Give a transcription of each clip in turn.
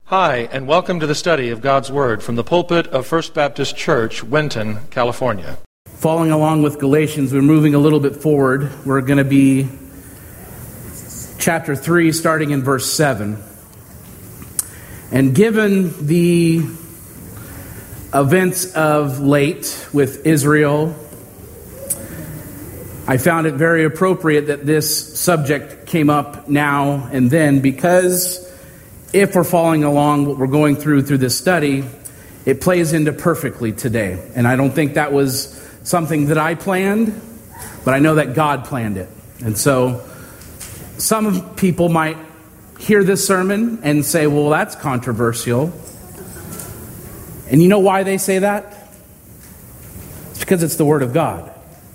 Hi, and welcome to the study of God's Word from the pulpit of First Baptist Church, Winton, California. Following along with Galatians, we're moving a little bit forward. We're going to be chapter 3, starting in verse 7. And given the events of late with Israel, I found it very appropriate that this subject came up now and then, because if we're following along what we're going through this study, it plays into perfectly today. And I don't think that was something that I planned, but I know that God planned it. And so some people might hear this sermon and say, well, that's controversial. And you know why they say that? It's because it's the Word of God.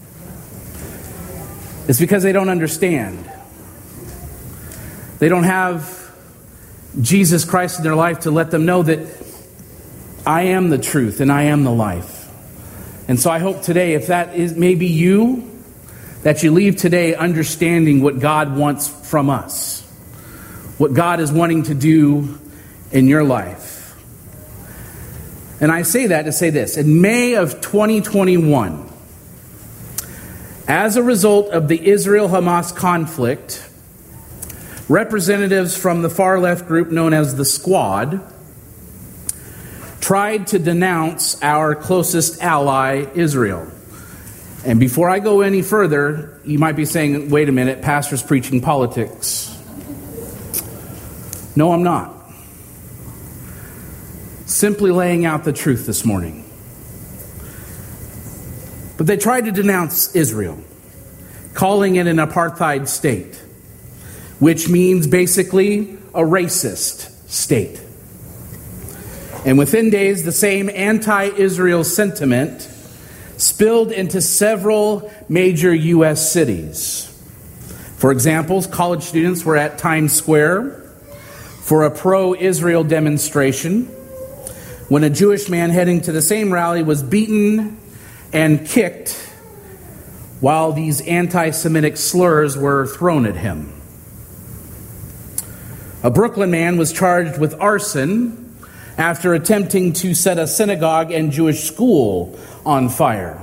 It's because they don't understand. They don't have Jesus Christ in their life to let them know that I am the truth and I am the life. And so I hope today, if that is maybe you, that you leave today understanding what God wants from us, what God is wanting to do in your life. And I say that to say this: in May of 2021, as a result of the Israel-Hamas conflict, representatives from the far-left group known as the Squad tried to denounce our closest ally, Israel. And before I go any further, you might be saying, wait a minute, pastor's preaching politics. No, I'm not. Simply laying out the truth this morning. But they tried to denounce Israel, calling it an apartheid state, which means basically a racist state. And within days, the same anti-Israel sentiment spilled into several major U.S. cities. For example, college students were at Times Square for a pro-Israel demonstration when a Jewish man heading to the same rally was beaten and kicked while these anti-Semitic slurs were thrown at him. A Brooklyn man was charged with arson after attempting to set a synagogue and Jewish school on fire.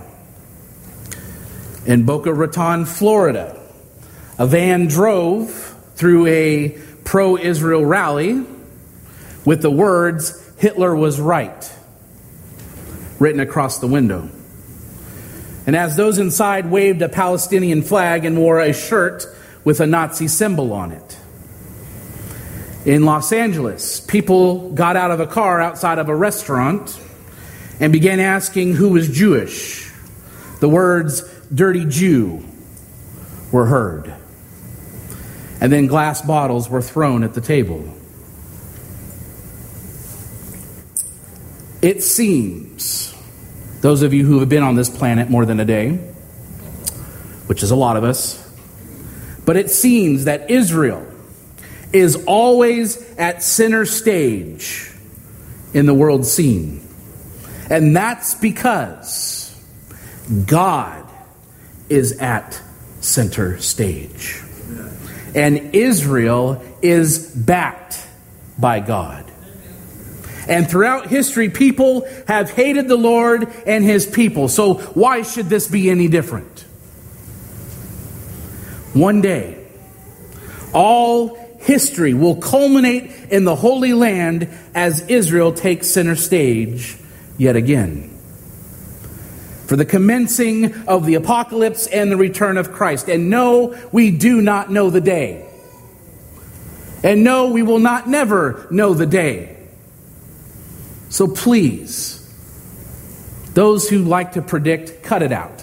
In Boca Raton, Florida, a van drove through a pro-Israel rally with the words, "Hitler was right," written across the window. And as those inside waved a Palestinian flag and wore a shirt with a Nazi symbol on it. In Los Angeles, people got out of a car outside of a restaurant and began asking who was Jewish. The words, "dirty Jew," were heard. And then glass bottles were thrown at the table. It seems, those of you who have been on this planet more than a day, which is a lot of us, but it seems that Israel is always at center stage in the world scene. And that's because God is at center stage. And Israel is backed by God. And throughout history, people have hated the Lord and His people. So why should this be any different? One day, all history will culminate in the Holy Land as Israel takes center stage yet again, for the commencing of the apocalypse and the return of Christ. And no, we do not know the day. And no, we will not never know the day. So please, those who like to predict, cut it out.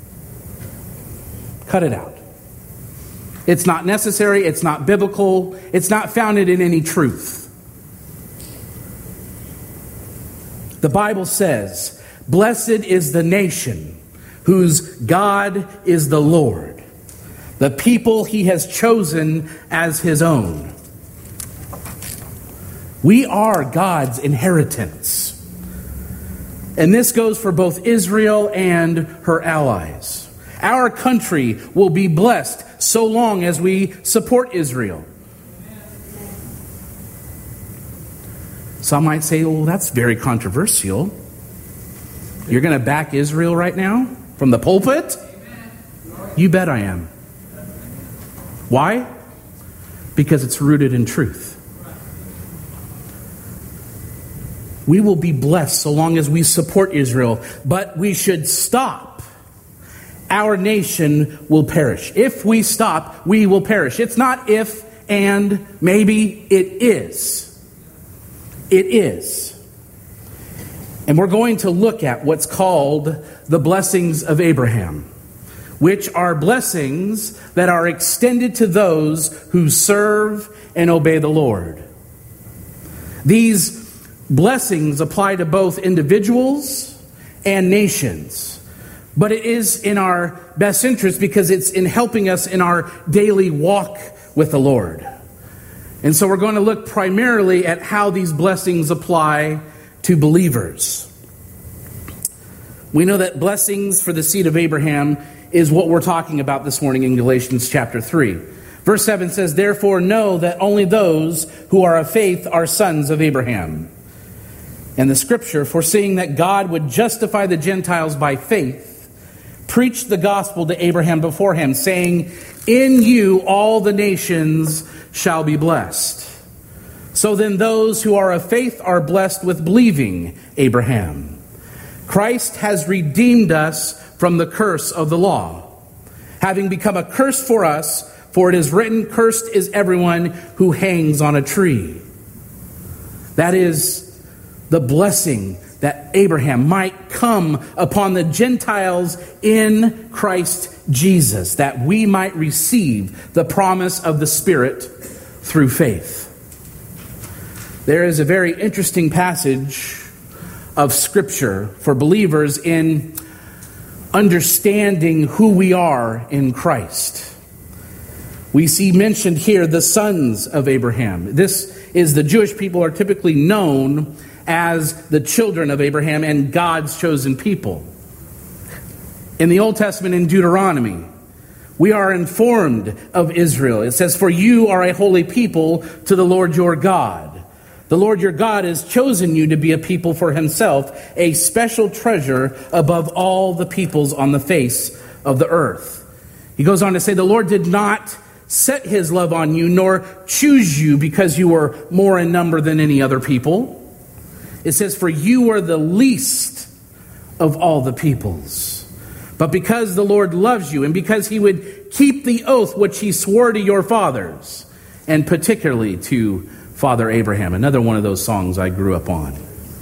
Cut it out. It's not necessary, it's not biblical, it's not founded in any truth. The Bible says, "Blessed is the nation whose God is the Lord, the people He has chosen as His own." We are God's inheritance. And this goes for both Israel and her allies. Our country will be blessed so long as we support Israel. Some might say, well, that's very controversial. You're going to back Israel right now from the pulpit? You bet I am. Why? Because it's rooted in truth. We will be blessed so long as we support Israel, but we should stop. Our nation will perish. If we stop, we will perish. It's not if and maybe, it is. It is. And we're going to look at what's called the blessings of Abraham, which are blessings that are extended to those who serve and obey the Lord. These blessings apply to both individuals and nations. But it is in our best interest because it's in helping us in our daily walk with the Lord. And so we're going to look primarily at how these blessings apply to believers. We know that blessings for the seed of Abraham is what we're talking about this morning in Galatians chapter 3. Verse 7 says, "Therefore know that only those who are of faith are sons of Abraham." And the scripture, foreseeing that God would justify the Gentiles by faith, preached the gospel to Abraham beforehand, saying, "In you all the nations shall be blessed." So then those who are of faith are blessed with believing Abraham. Christ has redeemed us from the curse of the law, having become a curse for us, for it is written, "Cursed is everyone who hangs on a tree." That is the blessing that Abraham might come upon the Gentiles in Christ Jesus, that we might receive the promise of the Spirit through faith. There is a very interesting passage of Scripture for believers in understanding who we are in Christ. We see mentioned here the sons of Abraham. This is the Jewish people are typically known as the children of Abraham and God's chosen people. In the Old Testament, in Deuteronomy, we are informed of Israel. It says, "For you are a holy people to the Lord your God. The Lord your God has chosen you to be a people for himself, a special treasure above all the peoples on the face of the earth." He goes on to say, "The Lord did not set his love on you, nor choose you because you were more in number than any other people." It says, "For you are the least of all the peoples. But because the Lord loves you, and because he would keep the oath which he swore to your fathers," and particularly to Father Abraham, another one of those songs I grew up on.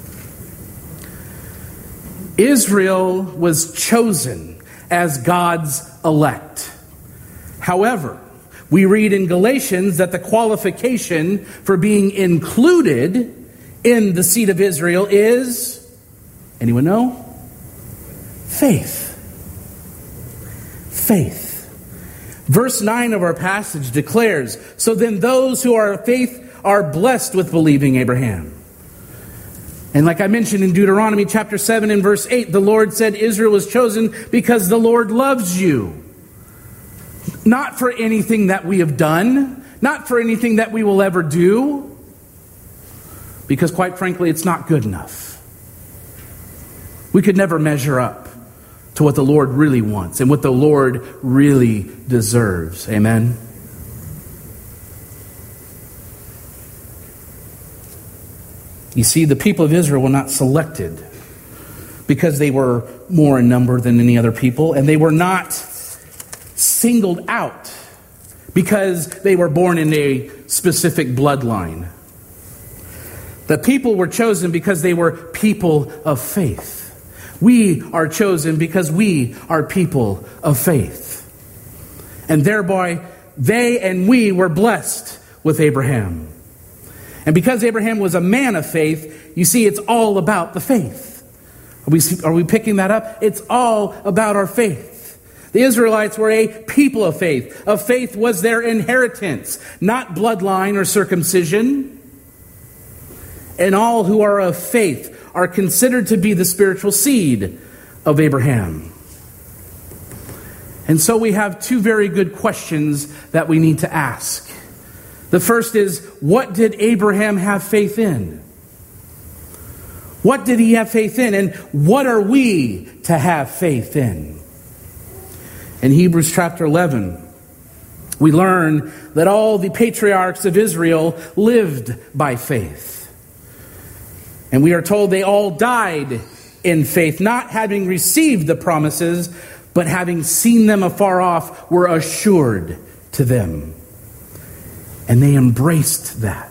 Israel was chosen as God's elect. However, we read in Galatians that the qualification for being included in the seed of Israel is, anyone know? Faith. Faith. Verse 9 of our passage declares, "So then those who are of faith are blessed with believing Abraham." And like I mentioned in Deuteronomy chapter 7 and verse 8, the Lord said Israel was chosen because the Lord loves you. Not for anything that we have done, not for anything that we will ever do, because quite frankly, it's not good enough. We could never measure up to what the Lord really wants and what the Lord really deserves. Amen? You see, the people of Israel were not selected because they were more in number than any other people, and they were not singled out because they were born in a specific bloodline. The people were chosen because they were people of faith. We are chosen because we are people of faith. And thereby, they and we were blessed with Abraham. And because Abraham was a man of faith, you see, it's all about the faith. Are we picking that up? It's all about our faith. The Israelites were a people of faith. Of faith was their inheritance, not bloodline or circumcision. And all who are of faith are considered to be the spiritual seed of Abraham. And so we have two very good questions that we need to ask. The first is, what did Abraham have faith in? What did he have faith in? And what are we to have faith in? In Hebrews chapter 11, we learn that all the patriarchs of Israel lived by faith. And we are told they all died in faith, not having received the promises, but having seen them afar off, were assured to them. And they embraced that.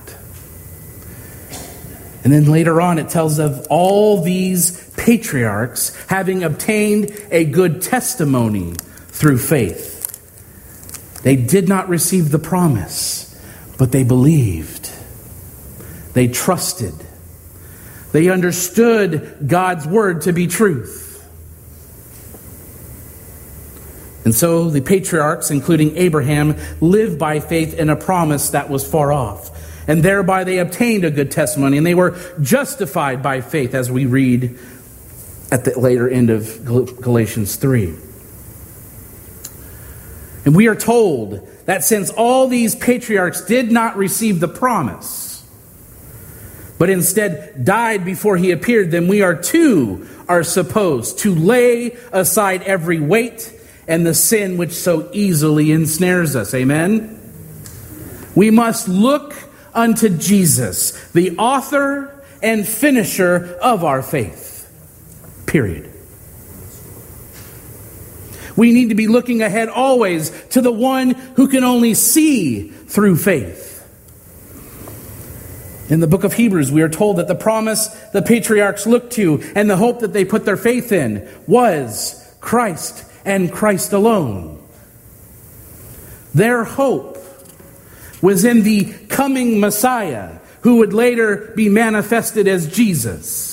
And then later on it tells of all these patriarchs having obtained a good testimony through faith. They did not receive the promise, but they believed. They trusted. They understood God's word to be truth. And so the patriarchs, including Abraham, lived by faith in a promise that was far off. And thereby they obtained a good testimony, and they were justified by faith, as we read at the later end of Galatians 3. And we are told that since all these patriarchs did not receive the promise, but instead died before he appeared, then we are supposed to lay aside every weight and the sin which so easily ensnares us. Amen? We must look unto Jesus, the author and finisher of our faith. Period. We need to be looking ahead always to the one who can only see through faith. In the book of Hebrews, we are told that the promise the patriarchs looked to and the hope that they put their faith in was Christ and Christ alone. Their hope was in the coming Messiah, who would later be manifested as Jesus.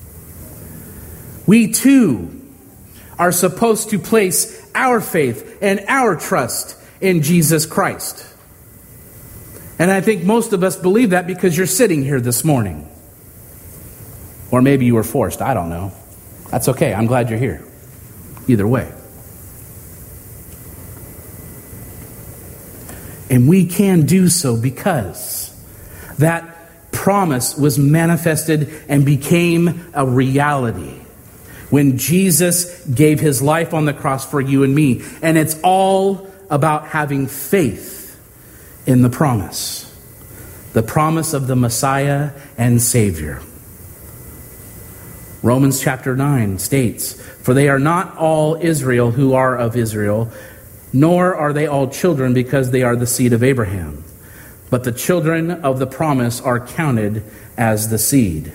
We too are supposed to place our faith and our trust in Jesus Christ. And I think most of us believe that because you're sitting here this morning. Or maybe you were forced. I don't know. That's okay. I'm glad you're here. Either way. And we can do so because that promise was manifested and became a reality when Jesus gave his life on the cross for you and me. And it's all about having faith in the promise of the Messiah and Savior. Romans chapter 9 states, "For they are not all Israel who are of Israel, nor are they all children because they are the seed of Abraham. But the children of the promise are counted as the seed."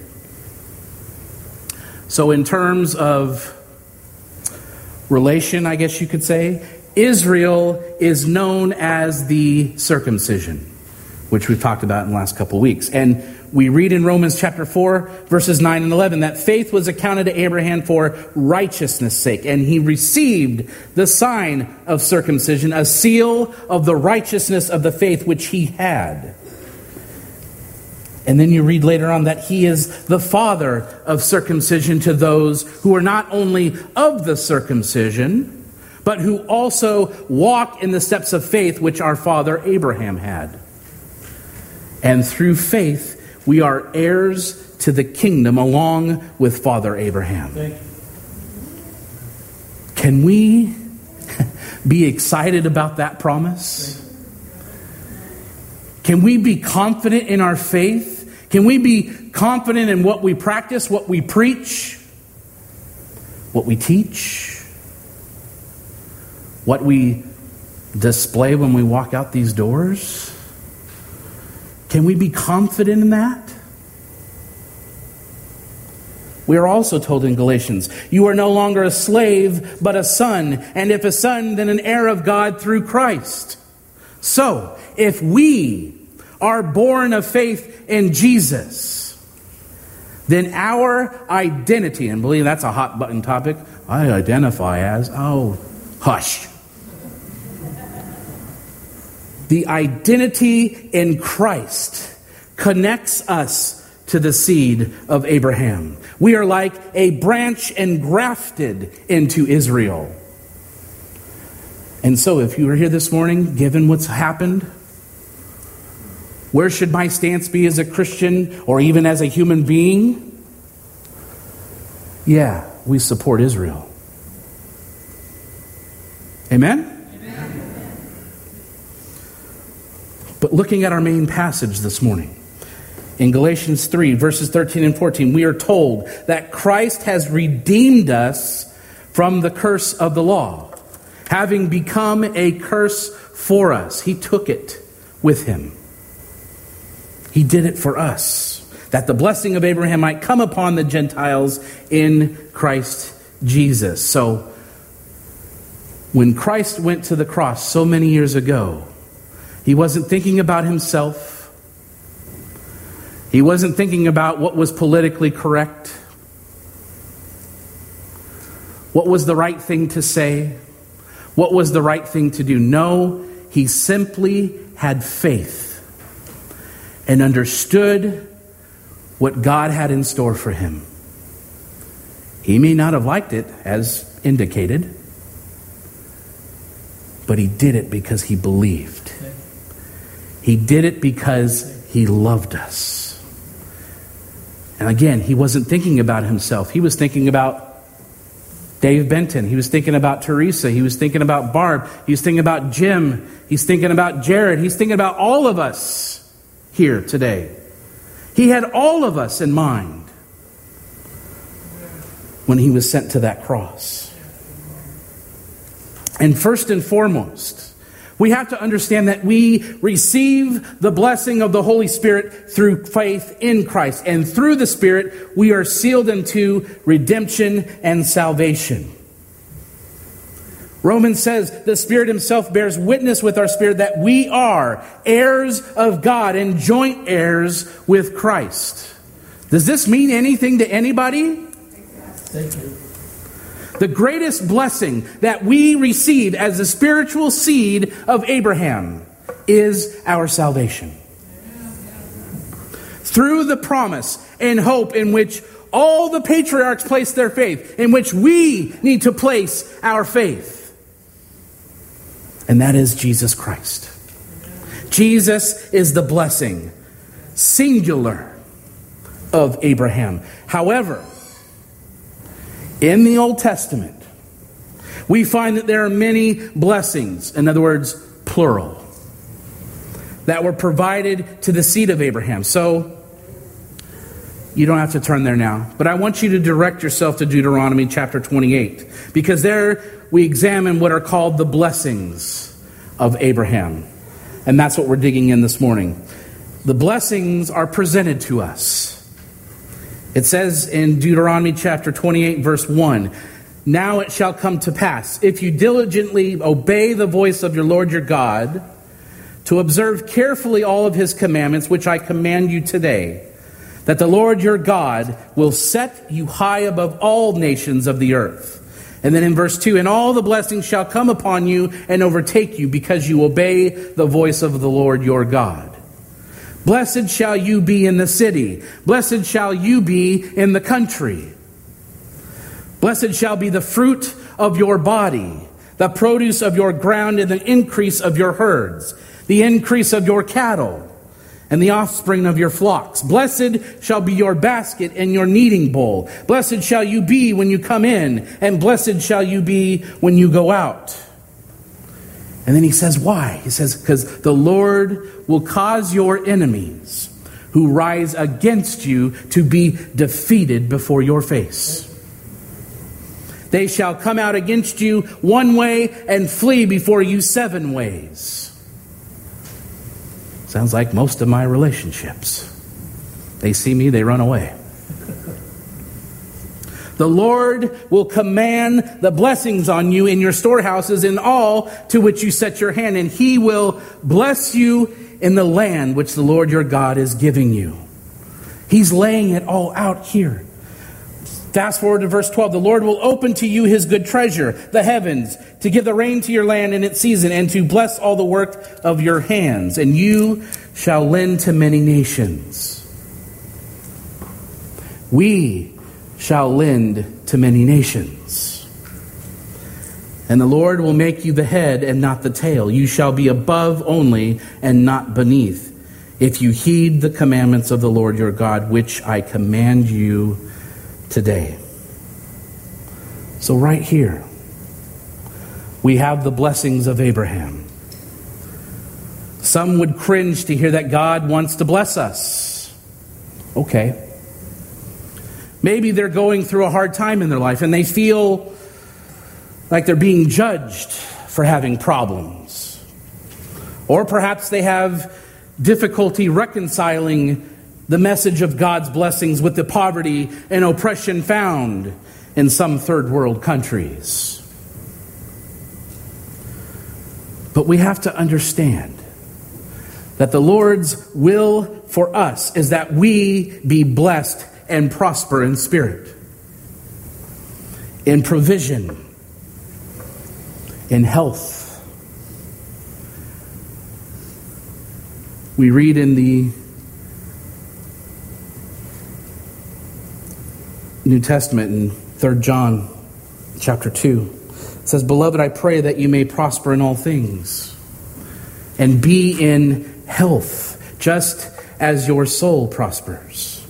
So in terms of relation, I guess you could say, Israel is known as the circumcision, which we've talked about in the last couple of weeks. And we read in Romans chapter 4, verses 9 and 11, that faith was accounted to Abraham for righteousness' sake. And he received the sign of circumcision, a seal of the righteousness of the faith which he had. And then you read later on that he is the father of circumcision to those who are not only of the circumcision, but who also walk in the steps of faith which our father Abraham had. And through faith, we are heirs to the kingdom along with Father Abraham. Can we be excited about that promise? Can we be confident in our faith? Can we be confident in what we practice, what we preach, what we teach, what we display when we walk out these doors? Can we be confident in that? We are also told in Galatians, "You are no longer a slave, but a son. And if a son, then an heir of God through Christ." So, if we are born of faith in Jesus, then our identity, and believe that's a hot button topic, I identify as, hush. The identity in Christ connects us to the seed of Abraham. We are like a branch engrafted into Israel. And so if you are here this morning, given what's happened, where should my stance be as a Christian or even as a human being? yeah, we support Israel. Amen? But looking at our main passage this morning, in Galatians 3, verses 13 and 14, we are told that Christ has redeemed us from the curse of the law, having become a curse for us. He took it with him. He did it for us, that the blessing of Abraham might come upon the Gentiles in Christ Jesus. So, when Christ went to the cross so many years ago, he wasn't thinking about himself. He wasn't thinking about what was politically correct, what was the right thing to say, what was the right thing to do. No, he simply had faith and understood what God had in store for him. He may not have liked it, as indicated, but he did it because he believed. He did it because he loved us. And again, he wasn't thinking about himself. He was thinking about Dave Benton. He was thinking about Teresa. He was thinking about Barb. He was thinking about Jim. He's thinking about Jared. He's thinking about all of us here today. He had all of us in mind when he was sent to that cross. And first and foremost, we have to understand that we receive the blessing of the Holy Spirit through faith in Christ. And through the Spirit, we are sealed into redemption and salvation. Romans says the Spirit himself bears witness with our spirit that we are heirs of God and joint heirs with Christ. Does this mean anything to anybody? Thank you. The greatest blessing that we receive as the spiritual seed of Abraham is our salvation. Through the promise and hope in which all the patriarchs placed their faith, in which we need to place our faith. And that is Jesus Christ. Jesus is the blessing, singular, of Abraham. However, in the Old Testament, we find that there are many blessings, in other words, plural, that were provided to the seed of Abraham. So, you don't have to turn there now, but I want you to direct yourself to Deuteronomy chapter 28, because there we examine what are called the blessings of Abraham. And that's what we're digging in this morning. The blessings are presented to us. It says in Deuteronomy chapter 28, verse 1, "Now it shall come to pass, if you diligently obey the voice of your Lord your God, to observe carefully all of his commandments, which I command you today, that the Lord your God will set you high above all nations of the earth." And then in verse 2, "And all the blessings shall come upon you and overtake you, because you obey the voice of the Lord your God. Blessed shall you be in the city. Blessed shall you be in the country. Blessed shall be the fruit of your body, the produce of your ground, and the increase of your herds, the increase of your cattle, and the offspring of your flocks. Blessed shall be your basket and your kneading bowl. Blessed shall you be when you come in, and blessed shall you be when you go out." And then he says, why? He says, because the Lord will cause your enemies who rise against you to be defeated before your face. They shall come out against you one way and flee before you 7 ways. Sounds like most of my relationships. They see me, they run away. The Lord will command the blessings on you in your storehouses in all to which you set your hand, and he will bless you in the land which the Lord your God is giving you. He's laying it all out here. Fast forward to verse 12. "The Lord will open to you his good treasure, the heavens, to give the rain to your land in its season, and to bless all the work of your hands. And you shall lend to many nations." We shall lend to many nations. "And the Lord will make you the head and not the tail. You shall be above only and not beneath, if you heed the commandments of the Lord your God, which I command you today." So right here, we have the blessings of Abraham. Some would cringe to hear that God wants to bless us. Okay. Maybe they're going through a hard time in their life and they feel like they're being judged for having problems. Or perhaps they have difficulty reconciling the message of God's blessings with the poverty and oppression found in some third world countries. But we have to understand that the Lord's will for us is that we be blessed and prosper in spirit, in provision, in health. We read in the New Testament in 3 John chapter 2. It says, "Beloved, I pray that you may prosper in all things and be in health, just as your soul prospers."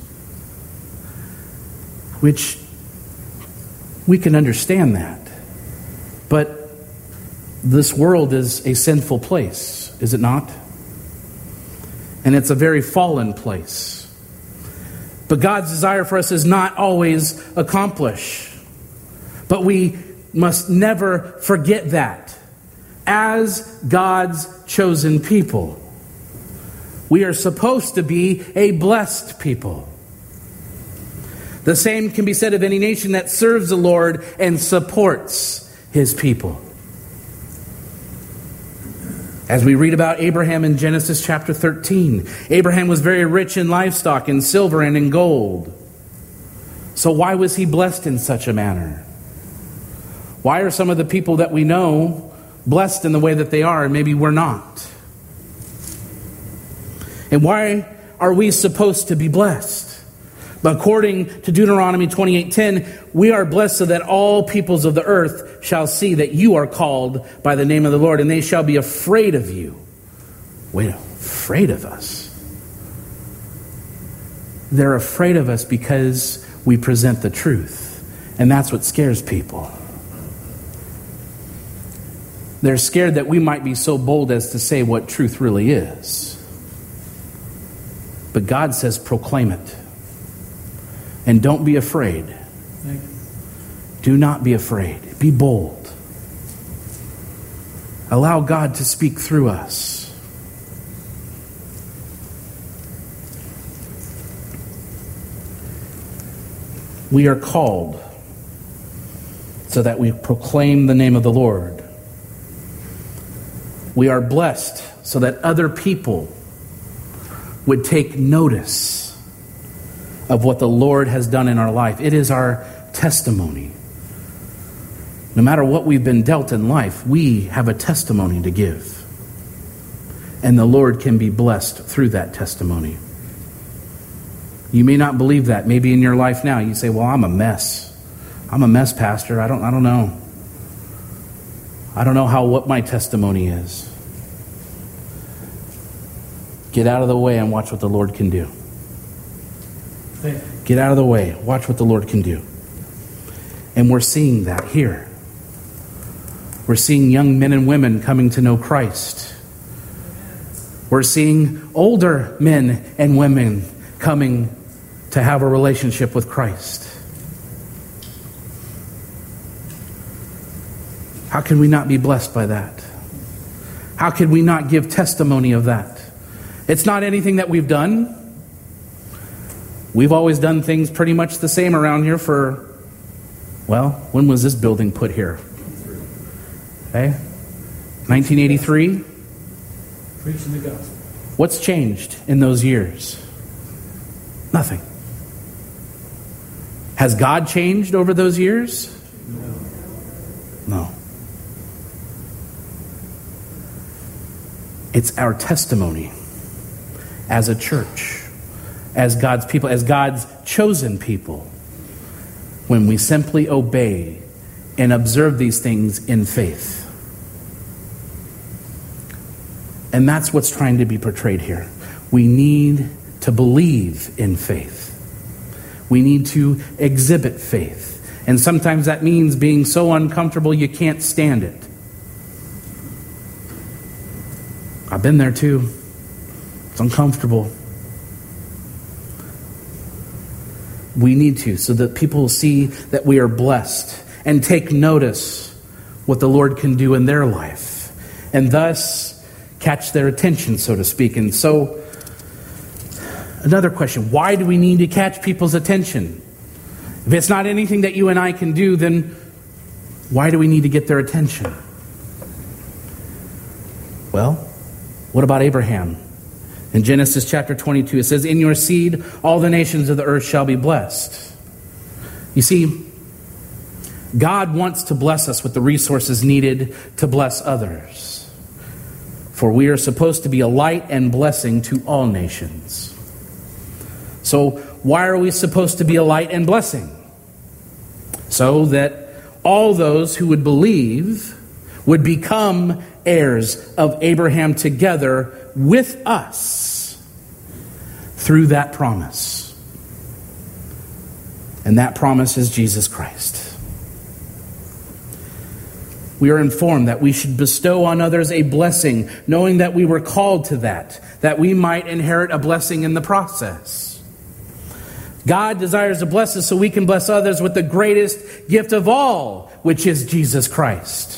Which we can understand that. But this world is a sinful place, is it not? And it's a very fallen place. But God's desire for us is not always accomplished. But we must never forget that. As God's chosen people, we are supposed to be a blessed people. The same can be said of any nation that serves the Lord and supports his people. As we read about Abraham in Genesis chapter 13, Abraham was very rich in livestock, in silver, and in gold. So why was he blessed in such a manner? Why are some of the people that we know blessed in the way that they are, and maybe we're not? And why are we supposed to be blessed? But according to Deuteronomy 28:10, we are blessed so that all peoples of the earth shall see that you are called by the name of the Lord, and they shall be afraid of you. Wait, afraid of us? They're afraid of us because we present the truth. And that's what scares people. They're scared that we might be so bold as to say what truth really is. But God says, proclaim it. And don't be afraid. Do not be afraid. Be bold. Allow God to speak through us. We are called so that we proclaim the name of the Lord. We are blessed so that other people would take notice of what the Lord has done in our life. It is our testimony. No matter what we've been dealt in life, we have a testimony to give. And the Lord can be blessed through that testimony. You may not believe that. Maybe in your life now you say, well, I'm a mess. I'm a mess, Pastor. I don't know. I don't know what my testimony is. Get out of the way and watch what the Lord can do. Get out of the way. Watch what the Lord can do. And we're seeing that here. We're seeing young men and women coming to know Christ. We're seeing older men and women coming to have a relationship with Christ. How can we not be blessed by that? How can we not give testimony of that? It's not anything that we've done. We've always done things pretty much the same around here for, well, when was this building put here? Okay, 1983. Preaching the gospel. What's changed in those years? Nothing. Has God changed over those years? No. It's our testimony as a church, as God's people, as God's chosen people, when we simply obey and observe these things in faith. And that's what's trying to be portrayed here. We need to believe in faith. We need to exhibit faith. And sometimes that means being so uncomfortable you can't stand it. I've been there too. It's uncomfortable. We need to, so that people will see that we are blessed and take notice what the Lord can do in their life, and thus catch their attention, so to speak. And so, another question, why do we need to catch people's attention? If it's not anything that you and I can do, then why do we need to get their attention? Well, what about Abraham? In Genesis chapter 22, it says, "In your seed, all the nations of the earth shall be blessed." You see, God wants to bless us with the resources needed to bless others. For we are supposed to be a light and blessing to all nations. So, why are we supposed to be a light and blessing? So that all those who would believe would become heirs of Abraham together with us through that promise. And that promise is Jesus Christ. We are informed that we should bestow on others a blessing, knowing that we were called to that we might inherit a blessing in the process. God desires to bless us so we can bless others with the greatest gift of all, which is Jesus Christ.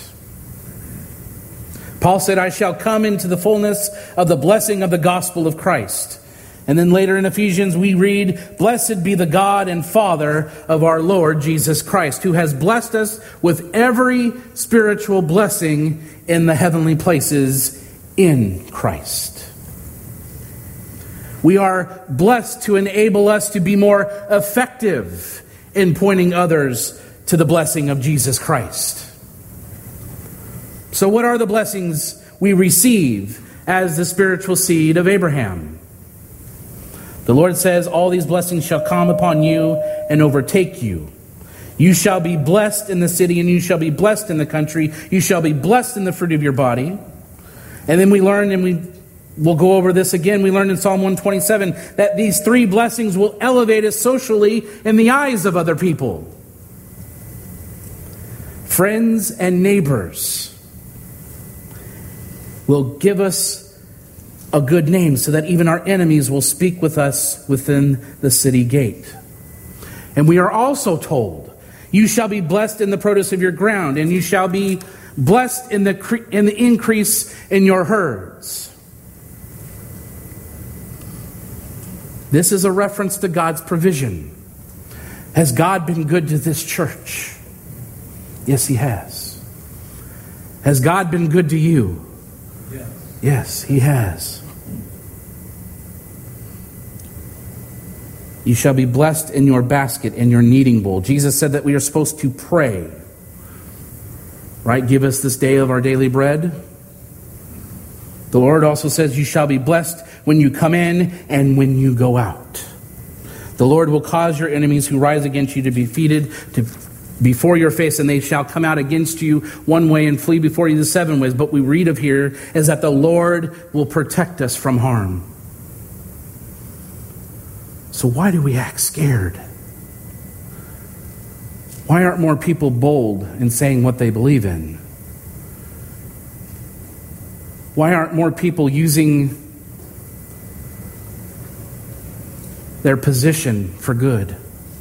Paul said, "I shall come into the fullness of the blessing of the gospel of Christ." And then later in Ephesians we read, "Blessed be the God and Father of our Lord Jesus Christ, who has blessed us with every spiritual blessing in the heavenly places in Christ." We are blessed to enable us to be more effective in pointing others to the blessing of Jesus Christ. So what are the blessings we receive as the spiritual seed of Abraham? The Lord says, "All these blessings shall come upon you and overtake you. You shall be blessed in the city, and you shall be blessed in the country. You shall be blessed in the fruit of your body." And then we learn, and we'll go over this again, we learned in Psalm 127 that these three blessings will elevate us socially in the eyes of other people. Friends and neighbors will give us a good name so that even our enemies will speak with us within the city gate. And we are also told, "You shall be blessed in the produce of your ground, and you shall be blessed in the increase in your herds." This is a reference to God's provision. Has God been good to this church? Yes, He has. Has God been good to you? Yes. Yes, He has. You shall be blessed in your basket and your kneading bowl. Jesus said that we are supposed to pray. Right? Give us this day of our daily bread. The Lord also says, "You shall be blessed when you come in and when you go out." The Lord will cause your enemies who rise against you to be defeated before your face, and they shall come out against you one way and flee before you the seven ways. But we read of here is that the Lord will protect us from harm. So why do we act scared? Why aren't more people bold in saying what they believe in? Why aren't more people using their position for good?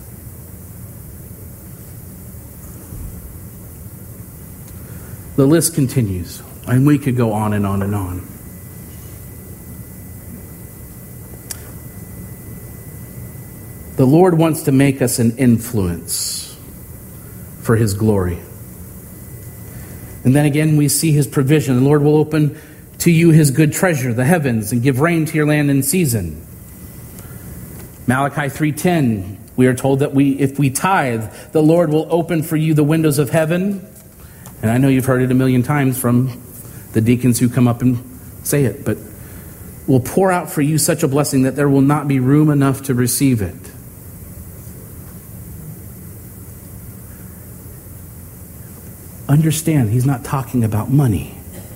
The list continues, and we could go on and on and on. The Lord wants to make us an influence for His glory. And then again, we see His provision. The Lord will open to you His good treasure, the heavens, and give rain to your land in season. Malachi 3:10, we are told that if we tithe, the Lord will open for you the windows of heaven. And I know you've heard it a million times from the deacons who come up and say it, but will pour out for you such a blessing that there will not be room enough to receive it. Understand, He's not talking about money.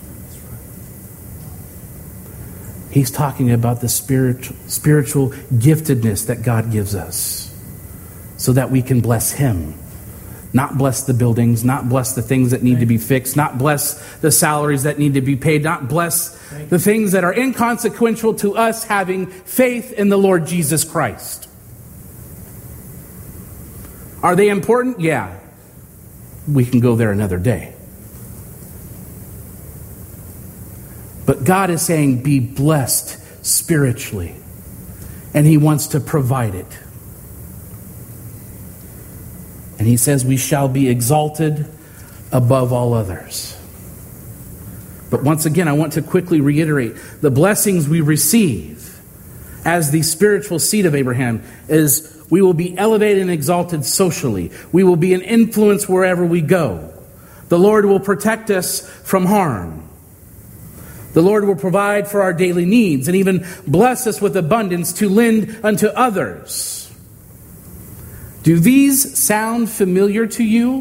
He's talking about the spiritual giftedness that God gives us so that we can bless Him, Not bless the buildings, not bless the things that need to be fixed, not bless the salaries that need to be paid, not bless the things that are inconsequential to us having faith in the Lord Jesus Christ. Are they important? Yeah. We can go there another day. But God is saying, be blessed spiritually. And He wants to provide it. And He says we shall be exalted above all others. But once again, I want to quickly reiterate, the blessings we receive as the spiritual seed of Abraham is we will be elevated and exalted socially. We will be an influence wherever we go. The Lord will protect us from harm. The Lord will provide for our daily needs and even bless us with abundance to lend unto others. Do these sound familiar to you?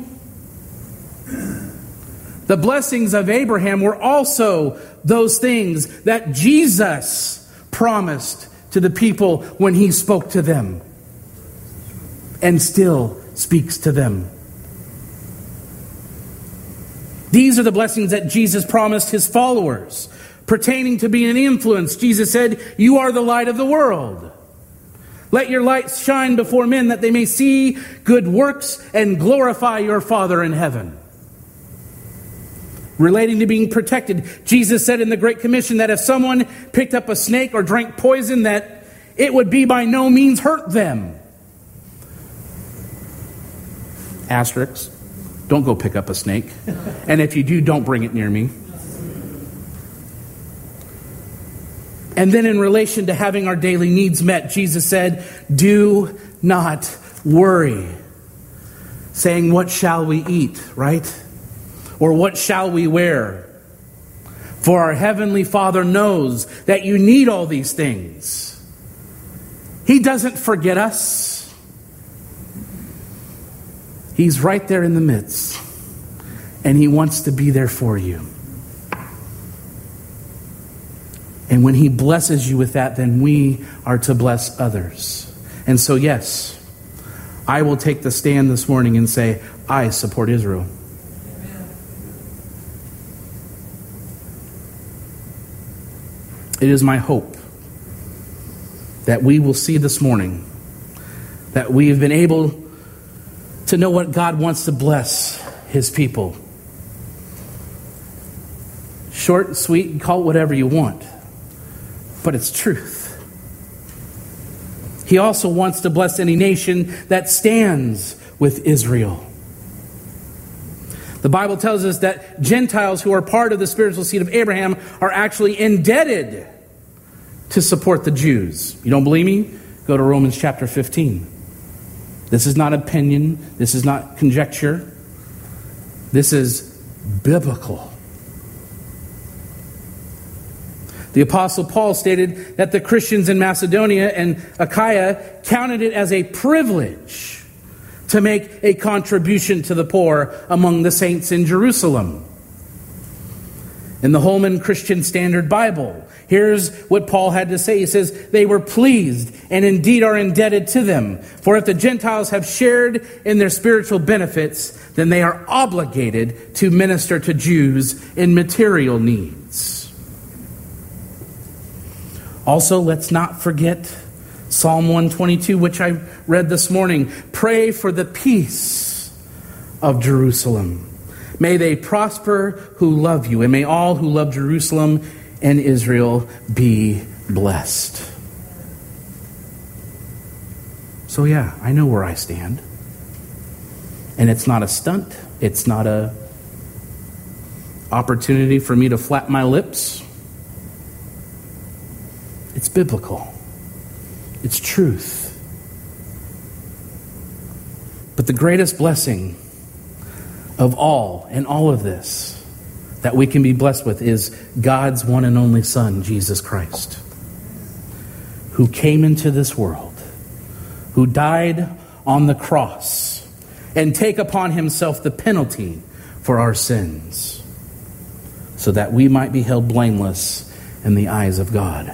The blessings of Abraham were also those things that Jesus promised to the people when He spoke to them and still speaks to them. These are the blessings that Jesus promised His followers. Pertaining to being an influence, Jesus said, you are the light of the world. Let your light shine before men that they may see good works and glorify your Father in heaven. Relating to being protected, Jesus said in the Great Commission that if someone picked up a snake or drank poison, that it would be by no means hurt them. Asterisks, don't go pick up a snake. And if you do, don't bring it near me. And then in relation to having our daily needs met, Jesus said, do not worry. Saying, what shall we eat, right? Or what shall we wear? For our Heavenly Father knows that you need all these things. He doesn't forget us. He's right there in the midst. And He wants to be there for you. And when He blesses you with that, then we are to bless others. And so, yes, I will take the stand this morning and say, I support Israel. It is my hope that we will see this morning that we have been able to know what God wants to bless His people. Short and sweet, call it whatever you want. But it's truth. He also wants to bless any nation that stands with Israel. The Bible tells us that Gentiles who are part of the spiritual seed of Abraham are actually indebted to support the Jews. You don't believe me? Go to Romans chapter 15. This is not opinion. This is not conjecture. This is biblical. The Apostle Paul stated that the Christians in Macedonia and Achaia counted it as a privilege to make a contribution to the poor among the saints in Jerusalem. In the Holman Christian Standard Bible, here's what Paul had to say. He says, they were pleased and indeed are indebted to them. For if the Gentiles have shared in their spiritual benefits, then they are obligated to minister to Jews in material needs. Also, let's not forget Psalm 122, which I read this morning. Pray for the peace of Jerusalem. May they prosper who love you, and may all who love Jerusalem and Israel be blessed. So yeah, I know where I stand. And it's not a stunt. It's not a opportunity for me to flap my lips. It's biblical. It's truth. But the greatest blessing of all, and all of this, that we can be blessed with is God's one and only Son, Jesus Christ, who came into this world, who died on the cross, and take upon Himself the penalty for our sins, so that we might be held blameless in the eyes of God.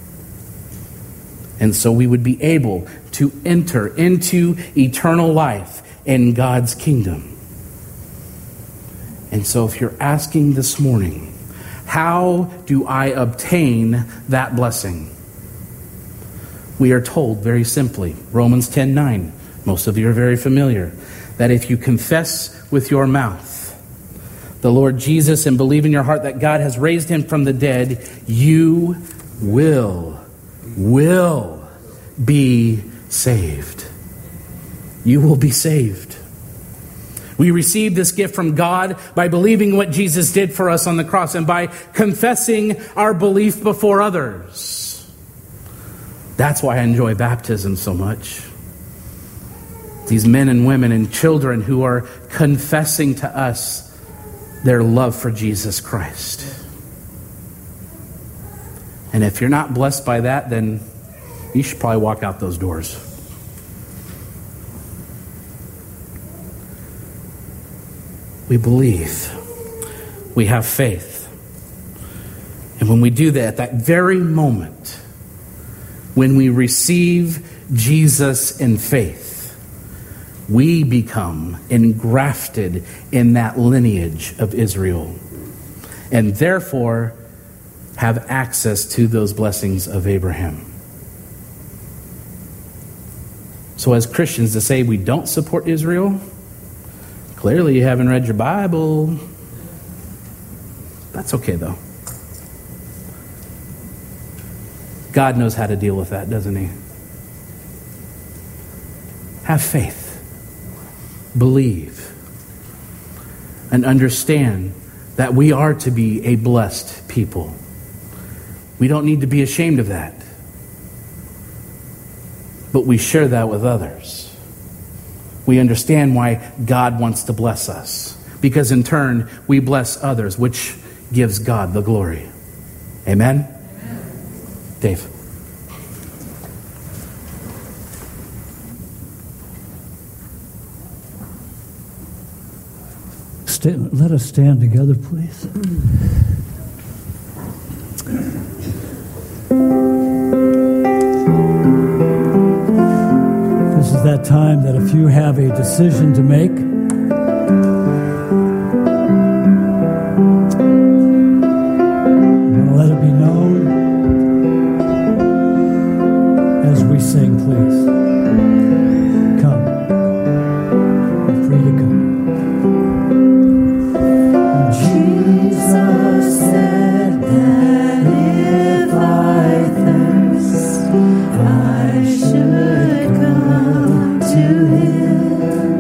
And so we would be able to enter into eternal life in God's kingdom. And so if you're asking this morning, how do I obtain that blessing? We are told very simply, Romans 10:9, most of you are very familiar, that if you confess with your mouth the Lord Jesus and believe in your heart that God has raised him from the dead, you will be saved. You will be saved. We receive this gift from God by believing what Jesus did for us on the cross and by confessing our belief before others. That's why I enjoy baptism so much. These men and women and children who are confessing to us their love for Jesus Christ. And if you're not blessed by that, then you should probably walk out those doors. We believe. We have faith. And when we do that, at that very moment, when we receive Jesus in faith, we become engrafted in that lineage of Israel, and therefore have access to those blessings of Abraham. So as Christians, to say we don't support Israel, clearly you haven't read your Bible. That's okay, though. God knows how to deal with that, doesn't he? Have faith. Believe. And understand that we are to be a blessed people. We don't need to be ashamed of that. But we share that with others. We understand why God wants to bless us. Because in turn, we bless others, which gives God the glory. Amen? Dave. Let us stand together, please. This is that time that if you have a decision to make, let it be known as we sing, please. Come. You're free to go. Jesus said that if I thirst, I should come to him.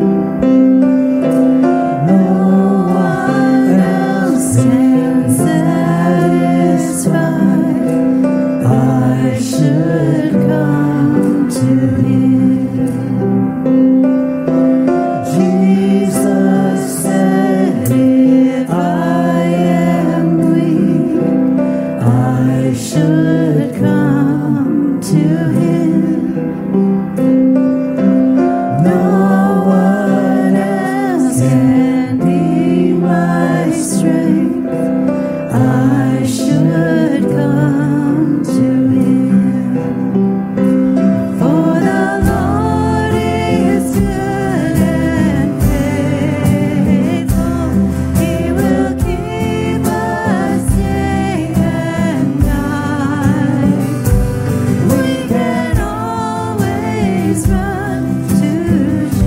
No one else can satisfy. I should come to him. Jesus said, if I am weak, I should come to him. No one else can be my strength. I should come to him. For the Lord is good and faithful. He will keep us day and night. We can always run to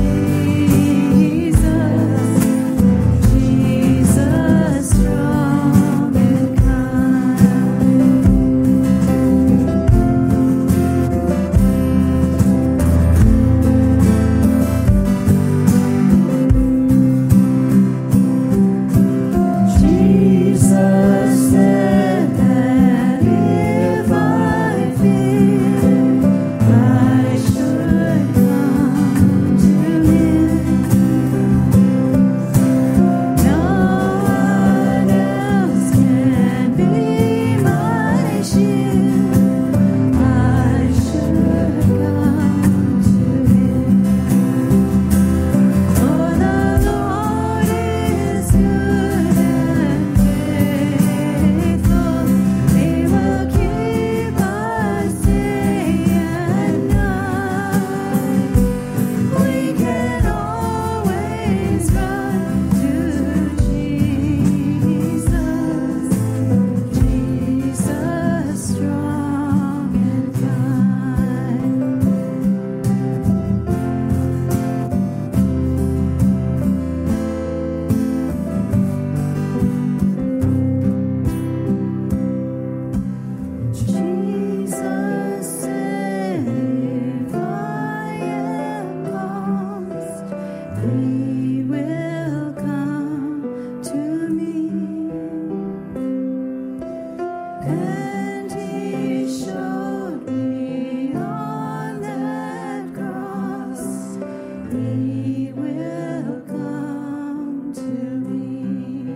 He will come to me, and He showed me on that cross. He will come to me,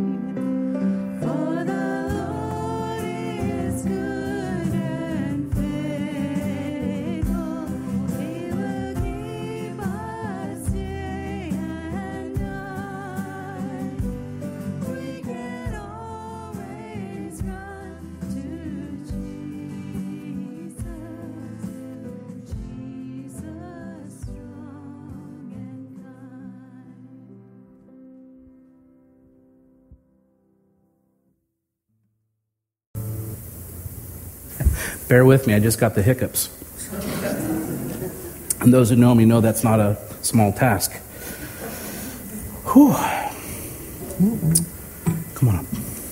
for the Lord is good and faithful. He will keep us day and night. We can always run to Jesus, Jesus strong and kind. Bear with me, I just got the hiccups. And those who know me know that's not a small task. Whew. Come on up.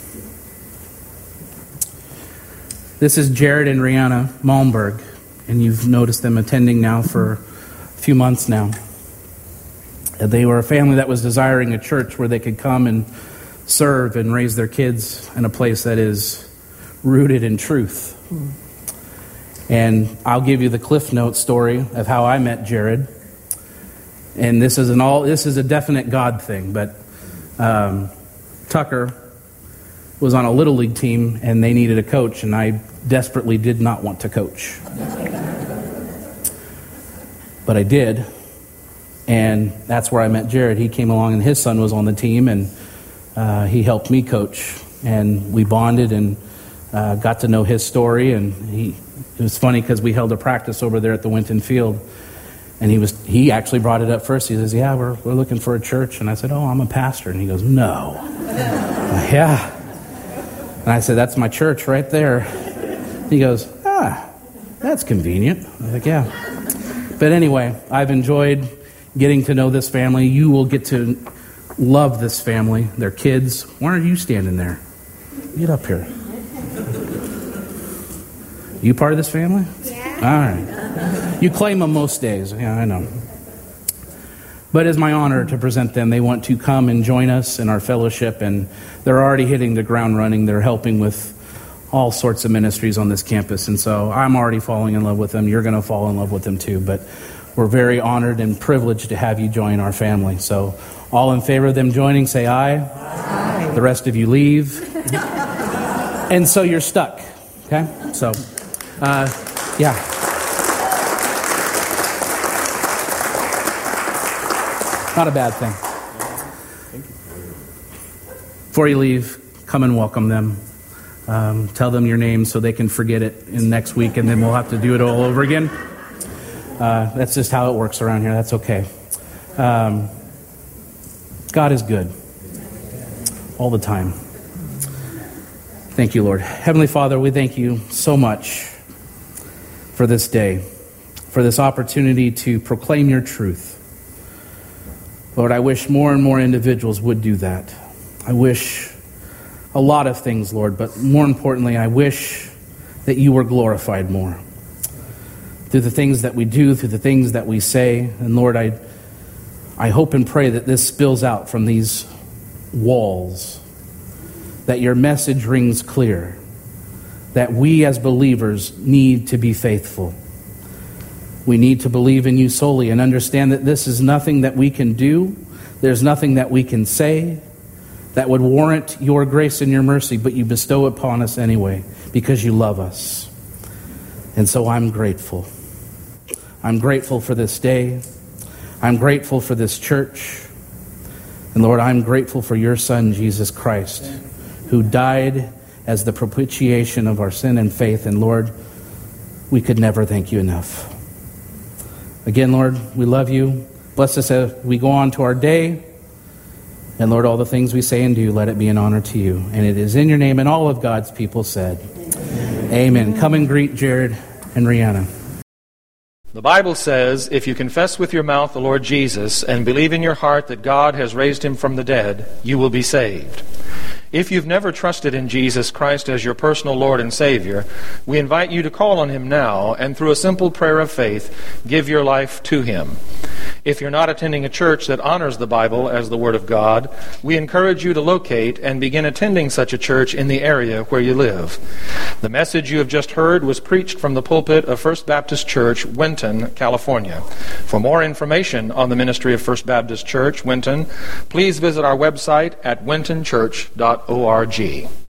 This is Jared and Rihanna Malmberg, and you've noticed them attending now for a few months now. They were a family that was desiring a church where they could come and serve and raise their kids in a place that is rooted in truth. And I'll give you the Cliff Notes story of how I met Jared. And this is a definite God thing, but Tucker was on a little league team and they needed a coach, and I desperately did not want to coach. But I did, and that's where I met Jared. He came along and his son was on the team, and he helped me coach, and we bonded and got to know his story. And it was funny because we held a practice over there at the Winton Field, and he actually brought it up first. He says, "Yeah, we're looking for a church." And I said, "Oh, I'm a pastor." And he goes, "No." "Yeah." And I said, "That's my church right there." He goes, "That's convenient." I was like, "Yeah." But anyway, I've enjoyed getting to know this family. You will get to love this family, their kids. Why are you standing there? Get up here. You part of this family? Yeah. All right. You claim them most days. Yeah, I know. But it's my honor to present them. They want to come and join us in our fellowship, and they're already hitting the ground running. They're helping with all sorts of ministries on this campus, and so I'm already falling in love with them. You're going to fall in love with them too, but we're very honored and privileged to have you join our family. So all in favor of them joining, say aye. Aye. The rest of you leave. And so you're stuck, okay? So, yeah. Not a bad thing. Before you leave, come and welcome them. Tell them your name so they can forget it in next week, and then we'll have to do it all over again. That's just how it works around here. That's okay. God is good all the time. Thank you, Lord. Heavenly Father, we thank you so much for this day, for this opportunity to proclaim your truth. Lord, I wish more and more individuals would do that. I wish a lot of things, Lord, but more importantly, I wish that you were glorified more through the things that we do, through the things that we say. And Lord, I hope and pray that this spills out from these walls, that your message rings clear, that we as believers need to be faithful. We need to believe in you solely and understand that this is nothing that we can do. There's nothing that we can say that would warrant your grace and your mercy, but you bestow upon us anyway because you love us. And so I'm grateful. I'm grateful for this day. I'm grateful for this church. And Lord, I'm grateful for your Son, Jesus Christ, who died as the propitiation of our sin and faith. And Lord, we could never thank you enough. Again, Lord, we love you. Bless us as we go on to our day. And Lord, all the things we say and do, let it be an honor to you. And it is in your name, and all of God's people said, Amen. Come and greet Jared and Rihanna. The Bible says, if you confess with your mouth the Lord Jesus and believe in your heart that God has raised him from the dead, you will be saved. If you've never trusted in Jesus Christ as your personal Lord and Savior, we invite you to call on him now and through a simple prayer of faith, give your life to him. If you're not attending a church that honors the Bible as the Word of God, we encourage you to locate and begin attending such a church in the area where you live. The message you have just heard was preached from the pulpit of First Baptist Church, Winton, California. For more information on the ministry of First Baptist Church, Winton, please visit our website at wintonchurch.org.